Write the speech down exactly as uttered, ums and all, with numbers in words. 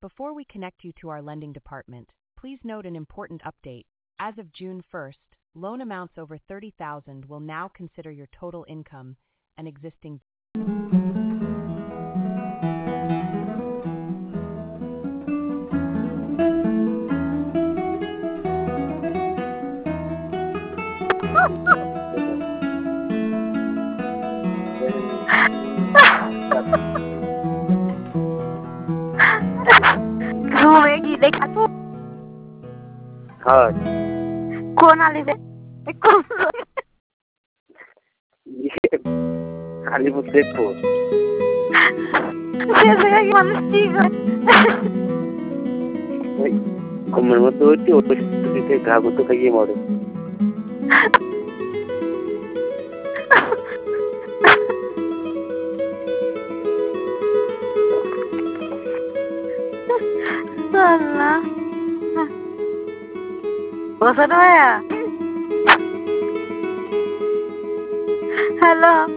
Before we connect you to our lending department, please note an important update. As of June first, loan amounts over thirty thousand will now consider your total income and existing. घूमेगी देखा तू हाँ कौन आली रे कौन ये खाली मुझसे पूछ जैसे कि मनस्ती como no todo tío pues dice gago to kaya mo Allah bosan ya halo